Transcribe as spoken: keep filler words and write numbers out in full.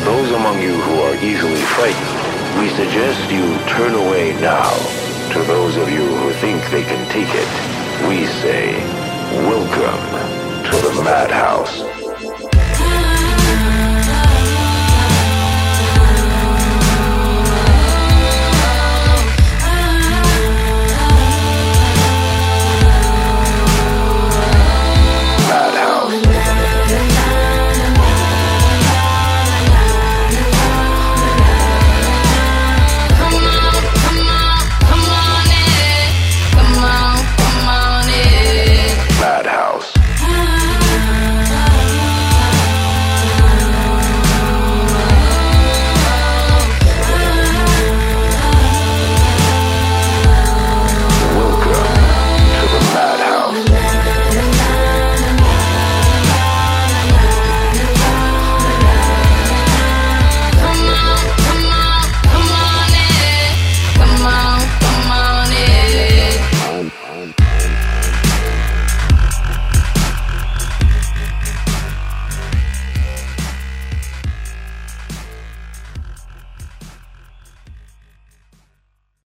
those among you who are easily frightened, we suggest you turn away now. To those of you who think they can take it, we say, welcome to the Madhouse.